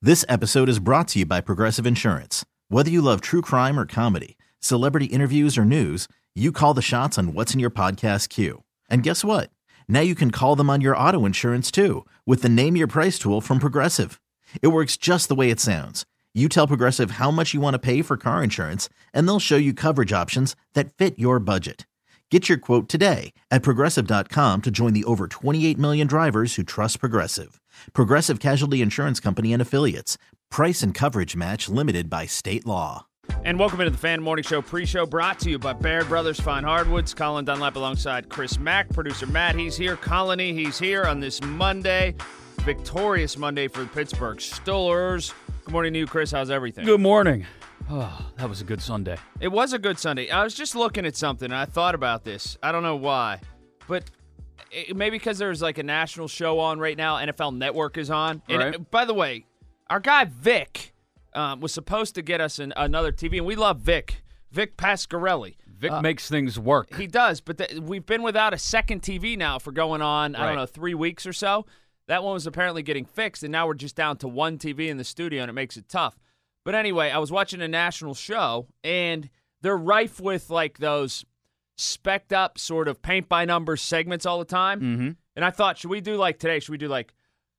This episode is brought to you by Progressive Insurance. Whether you love true crime or comedy, celebrity interviews or news, you call the shots on what's in your podcast queue. And guess what? Now you can call them on your auto insurance too with the Name Your Price tool from Progressive. It works just the way it sounds. You tell Progressive how much you want to pay for car insurance, and they'll show you coverage options that fit your budget. Get your quote today at Progressive.com to join the over 28 million drivers who trust Progressive. Progressive Casualty Insurance Company and Affiliates. Price and coverage match limited by state law. And welcome into the Fan Morning Show pre-show brought to you by Baird Brothers Fine Hardwoods. Colin Dunlap alongside Chris Mack. Producer Matt, he's here. Colony, he's here on this Monday. Victorious Monday for the Pittsburgh Steelers. Good morning to you, Chris. How's everything? Good morning. Oh, that was a good Sunday. It was a good Sunday. I was just looking at something, and I thought about this. I don't know why, but maybe because there's like a national show on right now. NFL Network is on. Right. And by the way, our guy Vic was supposed to get us another TV, and we love Vic Pasquarelli. Vic makes things work. He does, but we've been without a second TV now for going on, I don't know, 3 weeks or so. That one was apparently getting fixed, and now we're just down to one TV in the studio, and it makes it tough. But anyway, I was watching a national show, and they're rife with like those specced up sort of paint-by-numbers segments all the time. Mm-hmm. And I thought, should we do like today? Should we do like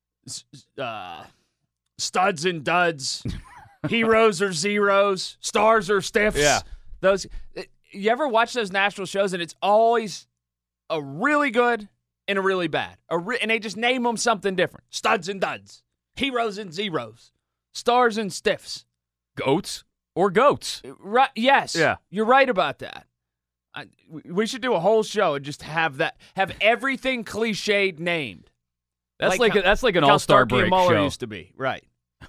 studs and duds, heroes or zeros, stars or stiffs? Yeah. Those. You ever watch those national shows, and it's always a really good and a really bad. And they just name them something different. Studs and duds, heroes and zeros, stars and stiffs. Goats or goats. Right? Yes. Yeah. You're right about that. We should do a whole show and just have everything cliched named. That's like an how all-star Starkey break and Muller show. used to be. Right.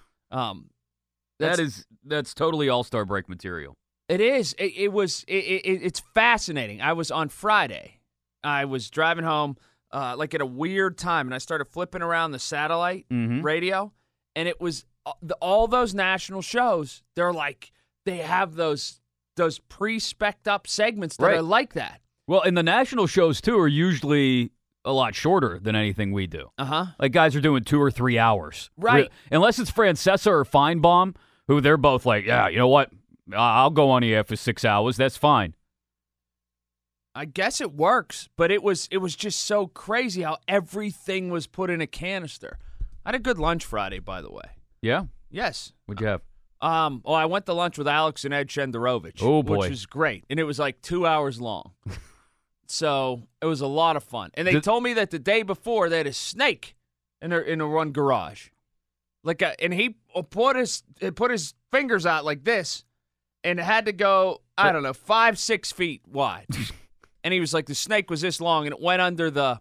That's totally all-star break material. It is. It's fascinating. I was on Friday. I was driving home like at a weird time, and I started flipping around the satellite radio, and it was all those national shows. They're like they have those pre-spec'd up segments that are like that. Well, and the national shows too are usually a lot shorter than anything we do. Like guys are doing 2 or 3 hours, right? Unless it's Francesa or Feinbaum, who they're both like, yeah, you know what? I'll go on the air for 6 hours. That's fine. I guess it works, but it was just so crazy how everything was put in a canister. I had a good lunch Friday, by the way. Yeah? Yes. What'd you have? Well, I went to lunch with Alex and Ed Shenderovich. Oh, boy. Which was great. And it was like 2 hours long. So it was a lot of fun. And they told me that the day before they had a snake in their one garage. And he put his fingers out like this and it had to go, I don't know, 5-6 feet wide. And he was like, the snake was this long and it went under the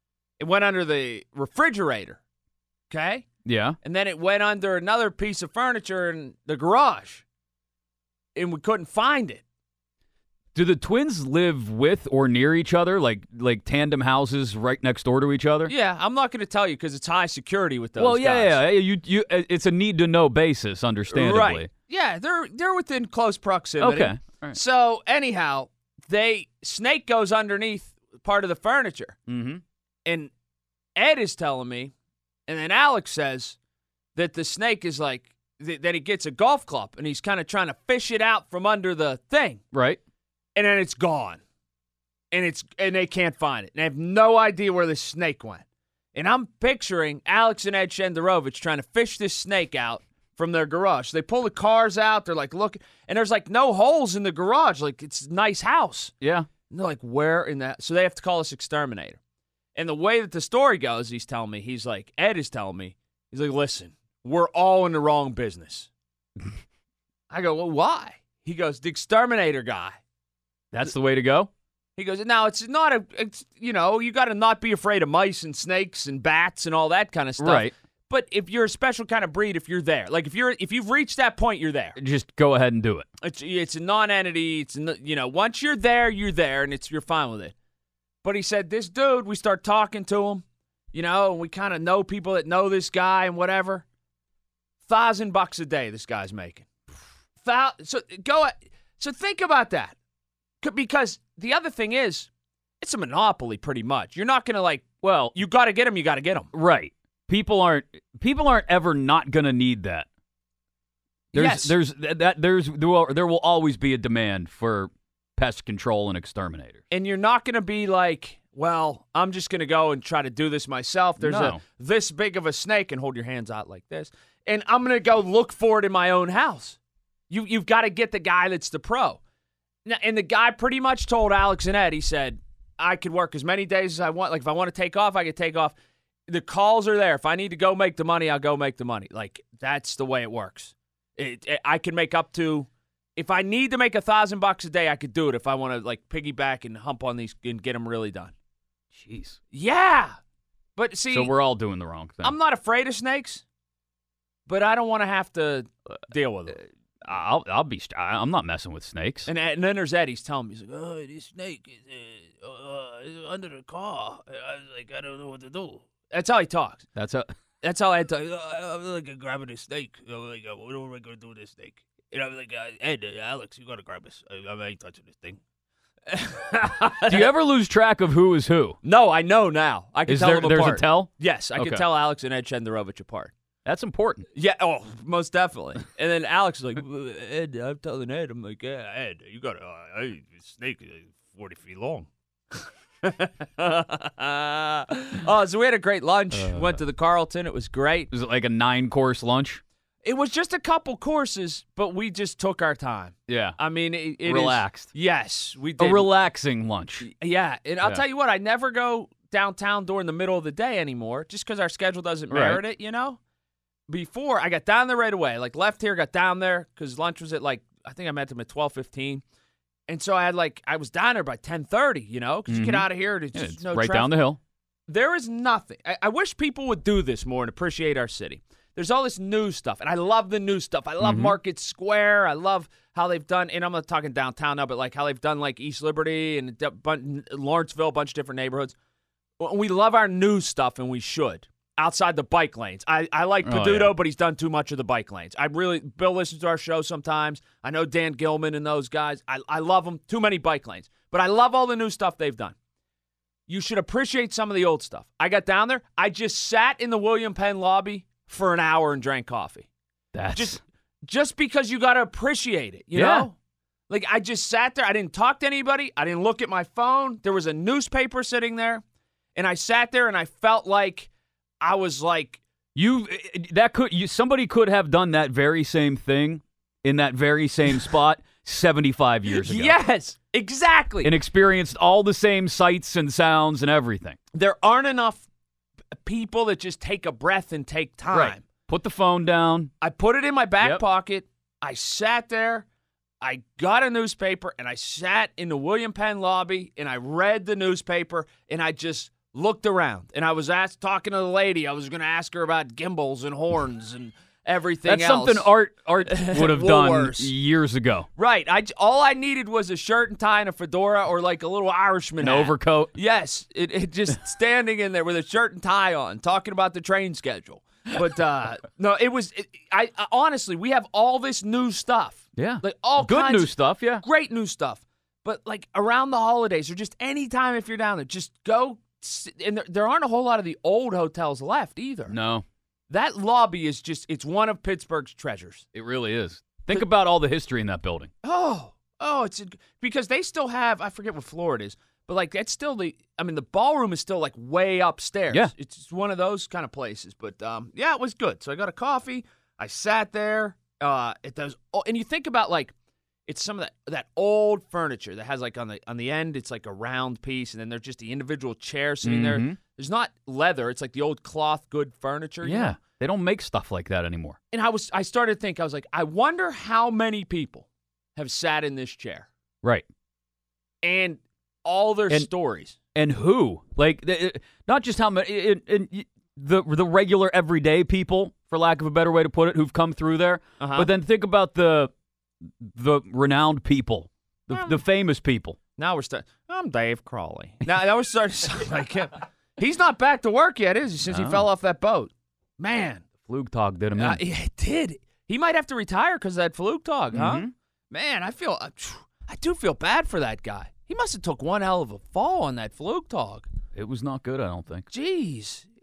refrigerator. Okay? Yeah. And then it went under another piece of furniture in the garage. And we couldn't find it. Do the twins live with or near each other, like tandem houses right next door to each other? Yeah, I'm not going to tell you because it's high security with those guys. Yeah. You, it's a need-to-know basis, understandably. Right. Yeah, they're within close proximity. Okay. All right. So, anyhow, snake goes underneath part of the furniture. Mm-hmm. And Ed is telling me, and then Alex says that the snake is like, that he gets a golf club, and he's kind of trying to fish it out from under the thing. Right. And then it's gone. And they can't find it. And they have no idea where the snake went. And I'm picturing Alex and Ed Shenderovich trying to fish this snake out from their garage. So they pull the cars out. They're like, look. And there's like no holes in the garage. Like, it's a nice house. Yeah. And they're like, where in that? So they have to call us exterminator. And the way that the story goes, Ed is telling me, he's like, listen, we're all in the wrong business. I go, well, why? He goes, the exterminator guy. That's the way to go? He goes, now you got to not be afraid of mice and snakes and bats and all that kind of stuff. Right. But if you're a special kind of breed, if you're there, like if you've reached that point, you're there. Just go ahead and do it. It's a non-entity. Once you're there, and you're fine with it. But he said, this dude, we start talking to him, and we kind of know people that know this guy and whatever. $1,000 a day this guy's making. So think about that. Because the other thing is, it's a monopoly pretty much. You're not going to you got to get them, you got to get them. Right. people aren't ever not going to need that. There will always be a demand for pest control and exterminators. And you're not going to be like, well, I'm just going to go and try to do this myself. There's this big of a snake, and hold your hands out like this, and I'm going to go look for it in my own house. You've got to get the guy that's the pro. Now, and the guy pretty much told Alex and Ed, he said, I could work as many days as I want. Like, if I want to take off, I could take off. The calls are there. If I need to go make the money, I'll go make the money. Like, that's the way it works. I can make up to, if I need to make $1,000 a day, I could do it if I want to, like, piggyback and hump on these and get them really done. Jeez. Yeah. But see. So we're all doing the wrong thing. I'm not afraid of snakes, but I don't want to have to deal with them. I'm not messing with snakes. And then there's Ed. He's telling me, he's like, oh, this snake is under the car. I was like, I don't know what to do. That's how he talks. That's how Ed talks. I'm like grabbing a snake. I'm like, what am I going to do with this snake? And I'm like, Ed, Alex, you got to grab this. I ain't touching this thing. Do you ever lose track of who is who? No, I know now. I can tell them apart. There's a tell? Yes, I can tell Alex and Ed Shenderovich apart. That's important. Yeah, most definitely. And then Alex is like, Ed, I'm telling Ed. I'm like, yeah, Ed, you got a snake 40 feet long. So we had a great lunch. Went to the Carlton. It was great. Was it like a 9-course lunch? It was just a couple courses, but we just took our time. Yeah. I mean, it relaxed. Yes, we did. A relaxing lunch. Yeah, and I'll tell you what, I never go downtown during the middle of the day anymore just because our schedule doesn't merit it, you know? Before, I got down there right away. Like, left here, got down there because lunch was at, like, I think I met them at 12:15. And so I was down there by 10:30, you know, because you get out of here. There's just no right traffic. Down the hill. There is nothing. I wish people would do this more and appreciate our city. There's all this new stuff, and I love the new stuff. I love Market Square. I love how they've done, and I'm not talking downtown now, but like how they've done like East Liberty and Lawrenceville, a bunch of different neighborhoods. We love our new stuff, and we should. Outside the bike lanes. I like Peduto, but he's done too much of the bike lanes. Bill listens to our show sometimes. I know Dan Gilman and those guys. I love them. Too many bike lanes. But I love all the new stuff they've done. You should appreciate some of the old stuff. I got down there. I just sat in the William Penn lobby for an hour and drank coffee. That's just because you got to appreciate it, you know? Like, I just sat there. I didn't talk to anybody. I didn't look at my phone. There was a newspaper sitting there. And I sat there and I felt like I was like, somebody could have done that very same thing in that very same spot 75 years ago. Yes, exactly. And experienced all the same sights and sounds and everything. There aren't enough people that just take a breath and take time. Right. Put the phone down. I put it in my back pocket. I sat there. I got a newspaper, and I sat in the William Penn lobby, and I read the newspaper, and I just looked around, and I was talking to the lady. I was going to ask her about gimbals and horns and everything else. That's something Art would have done years ago. Right. All I needed was a shirt and tie and a fedora or like a little Irishman hat. Overcoat. Yes. It just standing in there with a shirt and tie on, talking about the train schedule. But no, it was. I honestly, we have all this new stuff. Yeah. Like all good kinds new stuff. Yeah. Great new stuff. But like around the holidays or just any time if you're down there, just go. And there aren't a whole lot of the old hotels left either. No. That lobby is it's one of Pittsburgh's treasures. It really is. Think about all the history in that building. It's because they still have, I forget what floor it is, but like that's still the ballroom is still like way upstairs. Yeah. It's one of those kind of places. But it was good. So I got a coffee. I sat there. And you think about like, it's some of that old furniture that has like on the end, it's like a round piece, and then there's just the individual chair sitting there. There's not leather; it's like the old cloth good furniture. Yeah, you know? They don't make stuff like that anymore. And I started to think, I was like, I wonder how many people have sat in this chair, right? And all their stories, and who, like, not just how many, the regular everyday people, for lack of a better way to put it, who've come through there. But then think about the renowned people, the famous people. Now we're starting. I'm Dave Crawley. Now we're starting to sound like him. He's not back to work yet, is he? Since he fell off that boat. Man. Flugtag did him in. It did. He might have to retire because of that Flugtag, huh? Man, I do feel bad for that guy. He must have took one hell of a fall on that Flugtag. It was not good, I don't think. Jeez.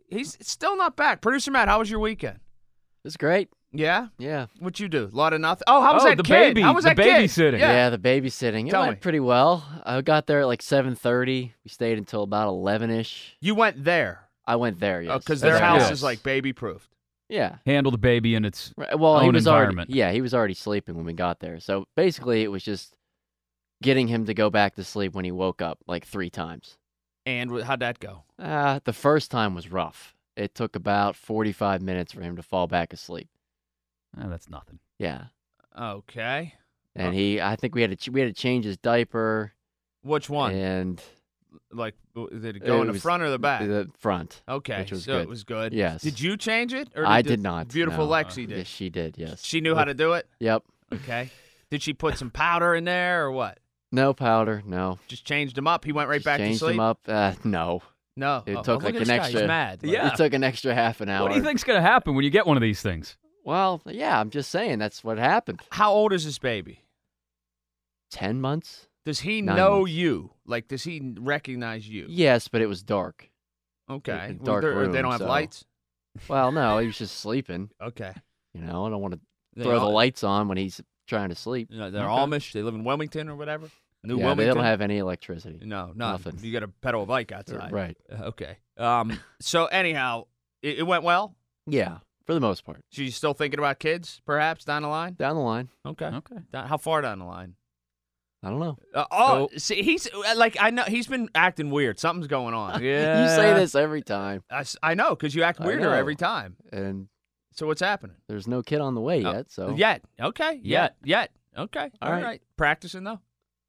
he's still not back. Producer Matt, how was your weekend? It was great. Yeah? Yeah. What'd you do? A lot of nothing? Oh, how was that the kid? baby. How was the that kid? babysitting. Yeah, the babysitting. It Tell went me. pretty well. I got there at like 7:30. We stayed until about 11-ish. You went there. I went there, yes. Because their That's house good. is like baby-proofed. Yeah. Handle the baby in its Right. Well, he own was environment. he was already sleeping when we got there. So basically, it was just getting him to go back to sleep when he woke up like 3 times. And how'd that go? The first time was rough. It took about 45 minutes for him to fall back asleep. That's nothing. Yeah. Okay. And I think we had to change his diaper. Which one? And Like, did it go in the was front or the back? The front. Okay, which was so good. it was good. Yes. Did you change it? Or I the did not. Beautiful no. Lexi did. Yes, she did. Yes. She knew how to do it? Yep. Okay. Did she put some powder in there or what? No powder. No. Just changed him up. He went right Just back to changed sleep. him up. No. No. It Oh, took look like at an this guy. extra. He's mad. Yeah. It took an extra half an hour. What do you think's going to happen when you get one of these things? Well, yeah, I'm just saying that's what happened. How old is this baby? 10 months? Does he 9 know months. you? Like, does he recognize you? Yes, but it was dark. Okay. a dark They room, don't have so- lights? Well, no, he was just sleeping. Okay. You know, I don't want to They throw the all- lights on when he's trying to sleep. You know, they're Okay. Amish. They live in Wilmington or whatever. New Yeah, Wilmington. they don't have any electricity. No, nothing. You got to pedal a bike outside. Right. Okay. So anyhow, it went well. Yeah, for the most part. So you still thinking about kids, perhaps down the line? Down the line, Okay. Okay. How far down the line? I don't know. See, he's like I know he's been acting weird. Something's going on. Yeah. You say this every time, I know because you act I weirder know. every time. and So what's happening? there's no kid on the way Oh, yet. So Yet. Okay. Yet. Okay. All right. Practicing though.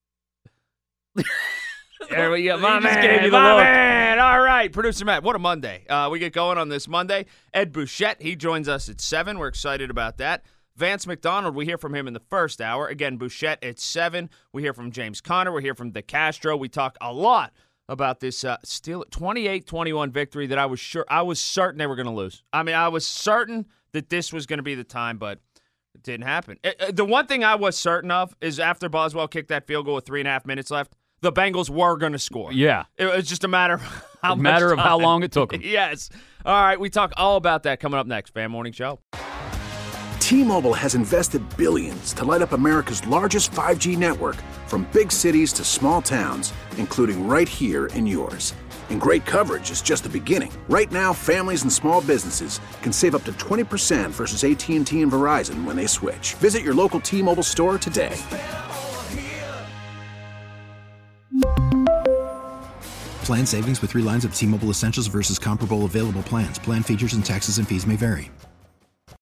There we go. He My just man. gave you the my look. man. All right. Producer Matt, what a Monday. We get going on this Monday. Ed Bouchette, he joins us at 7. We're excited about that. Vance McDonald, we hear from him in the first hour. Again, Bouchette at 7. We hear from James Conner. We hear from DeCastro. We talk a lot about this still 28-21 victory that I was certain they were going to lose. I mean, I was certain that this was going to be the time, but it didn't happen. The one thing I was certain of is after Boswell kicked that field goal with 3.5 minutes left, the Bengals were going to score. Yeah. It was just a matter of how How long it took them. Yes. All right, we talk all about that coming up next. Fan Morning Show. T-Mobile has invested billions to light up America's largest 5G network, from big cities to small towns, including right here in yours. And great coverage is just the beginning. Right now, families and small businesses can save up to 20% versus AT&T and Verizon when they switch. Visit your local T-Mobile store today. Plan savings with 3 lines of T-Mobile Essentials versus comparable available plans. Plan features and taxes and fees may vary.